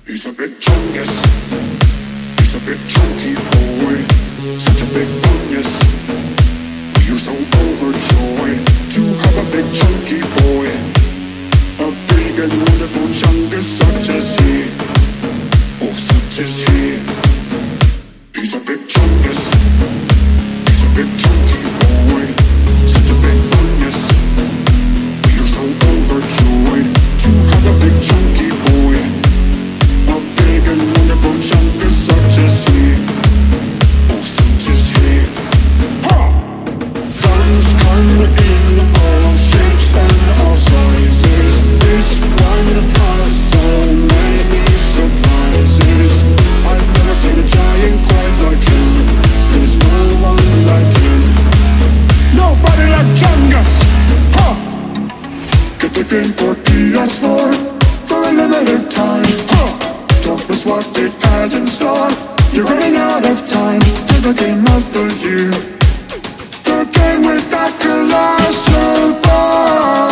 He's a big chungus. He's a big chunky boy. Such a big bonus. We are so overjoyed to have a big chunky boy. A big and wonderful chungus such as he. Oh, such as he. He's a big chungus. He's a big chunky boy. Such a big bonus. We are so overjoyed to have a big chunky boy. A big and wonderful chungus such as he. Oh, such as he. Ha! Guns come in all shapes and all sizes. This one has so many surprises. I've never seen a giant quite like him. There's no one like him. Nobody like Chungus! Ha! Get the game for PS4 for a limited time. Ha! Don't miss what it has in store. You're running out of time to the game of the year. The game with that colossal bar.